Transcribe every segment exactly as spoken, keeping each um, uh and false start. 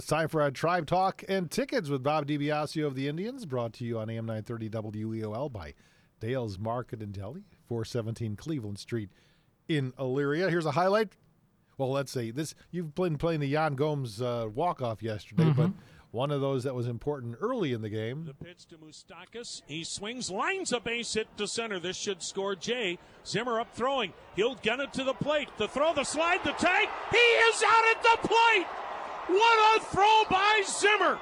It's time for our Tribe Talk and Tickets with Bob DiBiasio of the Indians, brought to you on A M nine thirty W E O L by Dale's Market and Deli, four seventeen Cleveland Street in Elyria. Here's a highlight. Well, let's see. This you've been playing the Jan Gomes uh, walk-off yesterday, Mm-hmm. but one of those that was important early in the game. The pitch to Moustakas. He swings, lines a base hit to center. This should score Jay. Zimmer up throwing. He'll get it to the plate. The throw, the slide, the tag. He is out at the plate. What a throw by Zimmer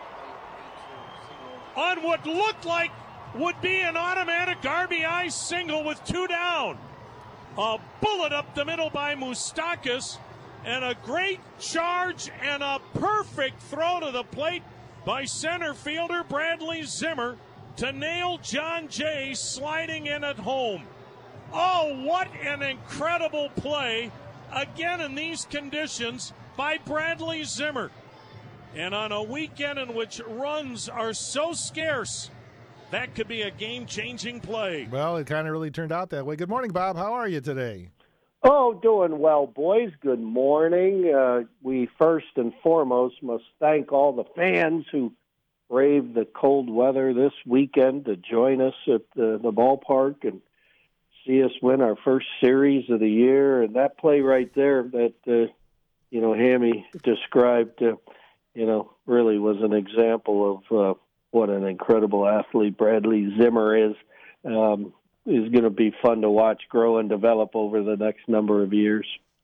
on what looked like would be an automatic R B I single with two down. A bullet up the middle by Moustakas, and a great charge and a perfect throw to the plate by center fielder Bradley Zimmer to nail John Jay sliding in at home. Oh, what an incredible play, again in these conditions, by Bradley Zimmer. And on a weekend in which runs are so scarce, that could be a game-changing play. Well, it kind of really turned out that way. Good morning, Bob. How are you today? Oh, doing well, boys. Good morning. Uh, we first and foremost must thank all the fans who braved the cold weather this weekend to join us at the, the ballpark and see us win our first series of the year. And that play right there that, uh, you know, Hammy described, uh, you know, really was an example of uh, what an incredible athlete Bradley Zimmer is. Um, is going to be fun to watch grow and develop over the next number of years.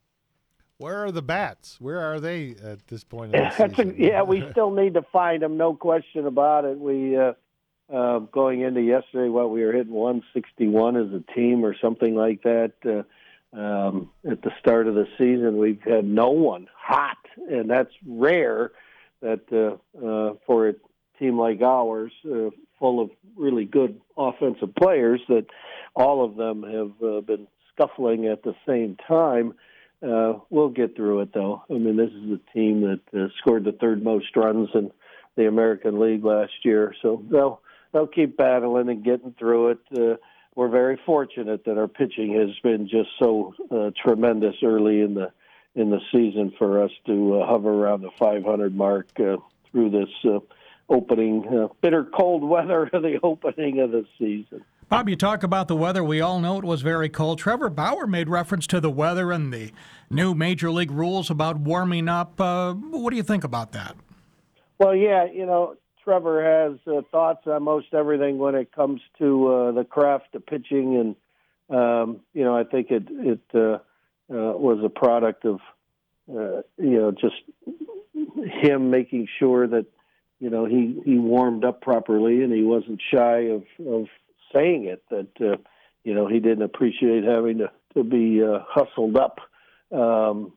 Where are the bats? Where are they at this point in the That's a, season? yeah, we still need to find them, no question about it. We uh, uh, going into yesterday, what we were hitting one sixty-one as a team or something like that. Uh, um, at the start of the season, we've had no one hot, and that's rare. That uh, uh, for a team like ours, uh, full of really good offensive players, that all of them have uh, been scuffling at the same time. Uh, we'll get through it, though. I mean, this is a team that uh, scored the third most runs in the American League last year, so they'll they'll keep battling and getting through it. Uh, we're very fortunate that our pitching has been just so uh, tremendous early in the in the season for us to uh, hover around the five hundred mark uh, through this uh, opening, uh, bitter cold weather of the opening of the season. Bob, you talk about the weather. We all know it was very cold. Trevor Bauer made reference to the weather and the new Major League rules about warming up. Uh, what do you think about that? Well, yeah, you know, Trevor has uh, thoughts on most everything when it comes to uh, the craft of pitching. And, um, you know, I think it, it uh, uh, was a product of, uh, you know, just him making sure that, you know, he, he warmed up properly and he wasn't shy of, of saying it, that, uh, you know, he didn't appreciate having to, to be uh, hustled up um,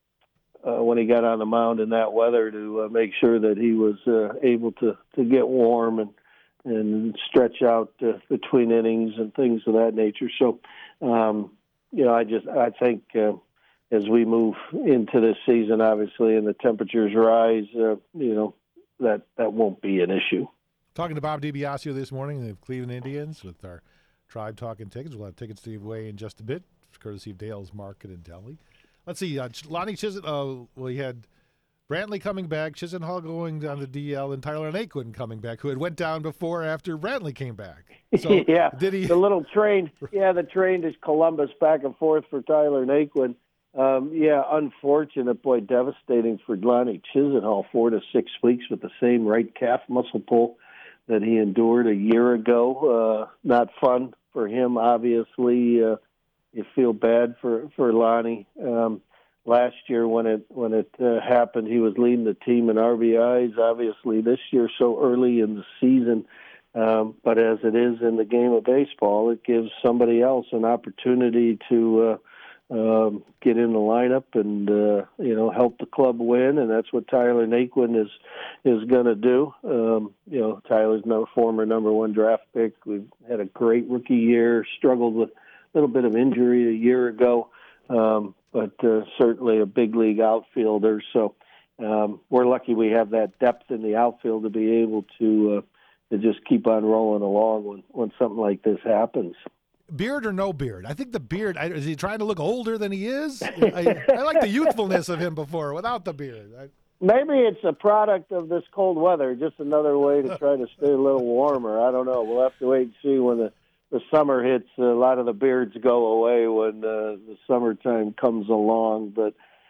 uh, when he got on the mound in that weather to uh, make sure that he was uh, able to, to get warm and, and stretch out uh, between innings and things of that nature. So, um, you know, I just, I think uh, as we move into this season, obviously, and the temperatures rise, uh, you know, that, that won't be an issue. Talking to Bob DiBiasio this morning of Cleveland Indians with our Tribe Talking Tickets. We'll have tickets to give away in just a bit, courtesy of Dale's Market and Deli. Let's see, uh, Lonnie Chisenhall, uh, well, he had Brantley coming back, Chisenhall going down to D L, and Tyler Naquin coming back, who had went down before after Brantley came back. So yeah, did he? The little train, yeah, the train to Columbus back and forth for Tyler Naquin. Um, yeah, unfortunate, boy, devastating for Lonnie Chisenhall, four to six weeks with the same right calf muscle pull that he endured a year ago. Uh, not fun for him, obviously. Uh, you feel bad for, for Lonnie. Um, last year when it when it uh, happened, he was leading the team in R B Is, obviously this year so early in the season. Um, but as it is in the game of baseball, it gives somebody else an opportunity to uh, um, get in the lineup and uh, you know help the club win, and that's what Tyler Naquin is is going to do. Um, you know, Tyler's no former number one draft pick. We've had a great rookie year. Struggled with a little bit of injury a year ago, um, but uh, certainly a big league outfielder. So um, we're lucky we have that depth in the outfield to be able to uh, to just keep on rolling along when when something like this happens. Beard or no beard? I think the beard, I, is he trying to look older than he is? I, I like the youthfulness of him before, without the beard. I, Maybe it's a product of this cold weather, just another way to try to stay a little warmer. I don't know. We'll have to wait and see when the, the summer hits. A lot of the beards go away when uh, the summertime comes along. But,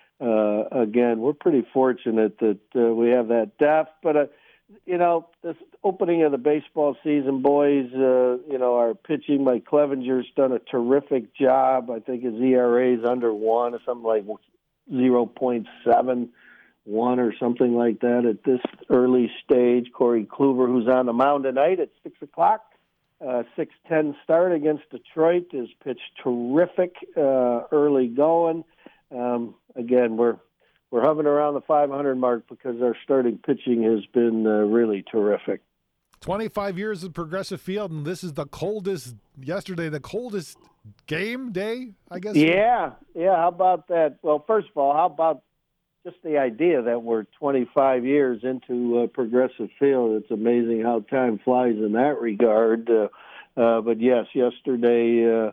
uh, again, we're pretty fortunate that uh, we have that depth. But, uh, you know, this opening of the baseball season, boys, uh, you know, our pitching, Mike Clevenger's done a terrific job. I think his E R A is under one or something like zero point seven. One or something like that at this early stage. Corey Kluber, who's on the mound tonight at six o'clock, uh, six ten start against Detroit, is pitched terrific uh, early going. Um, again, we're we're hovering around the five hundred mark because our starting pitching has been uh, really terrific. twenty-five years of Progressive Field, and this is the coldest, yesterday, the coldest game day, I guess? Yeah, yeah, how about that? Well, first of all, how about just the idea that we're twenty-five years into uh, Progressive Field. It's amazing how time flies in that regard. Uh, uh, but yes, yesterday, uh,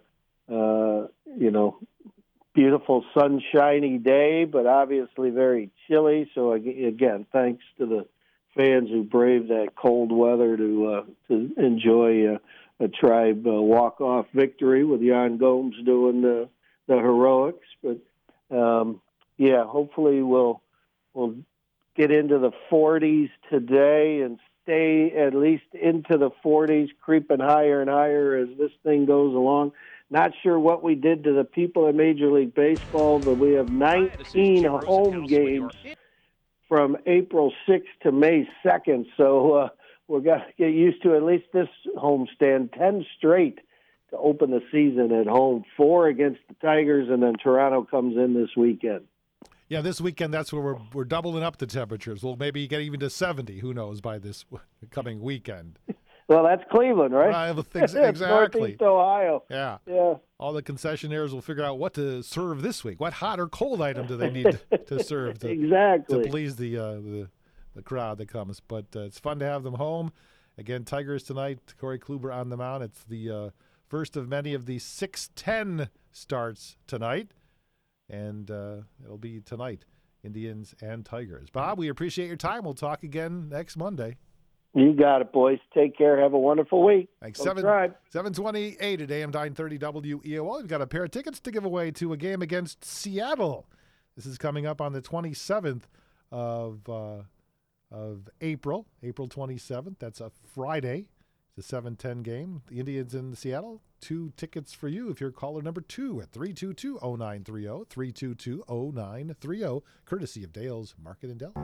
uh, you know, beautiful sunshiny day, but obviously very chilly. So again, thanks to the fans who braved that cold weather to uh, to enjoy uh, a Tribe uh, walk-off victory with Jan Gomes doing the the heroics. But um, yeah, hopefully we'll we'll get into the forties today and stay at least into the forties, creeping higher and higher as this thing goes along. Not sure what we did to the people in Major League Baseball, but we have nineteen home games from April sixth to May second, so uh, we're going to get used to at least this homestand, ten straight to open the season at home, four against the Tigers, and then Toronto comes in this weekend. Yeah, this weekend, that's where we're we're doubling up the temperatures. We'll maybe get even to seventy, who knows, by this coming weekend. Well, that's Cleveland, right? Right, ex- It's exactly. Northeast Ohio. Yeah. Yeah. All the concessionaires will figure out what to serve this week. What hot or cold item do they need to, to serve to, exactly. to please the, uh, the the crowd that comes? But uh, it's fun to have them home. Again, Tigers tonight, Corey Kluber on the mound. It's the uh, first of many of the six ten starts tonight. And uh, it'll be tonight, Indians and Tigers. Bob, we appreciate your time. We'll talk again next Monday. You got it, boys. Take care. Have a wonderful week. Thanks. Go Seven, Tribe. seven twenty-eight at A M nine thirty W E O L. We've got a pair of tickets to give away to a game against Seattle. This is coming up on the twenty-seventh of uh, of April, April twenty-seventh. That's a Friday. It's a seven ten game. The Indians in Seattle. Two tickets for you if you're caller number two at three two two, oh nine three oh, three two two, oh nine three oh, courtesy of Dale's Market and Dell.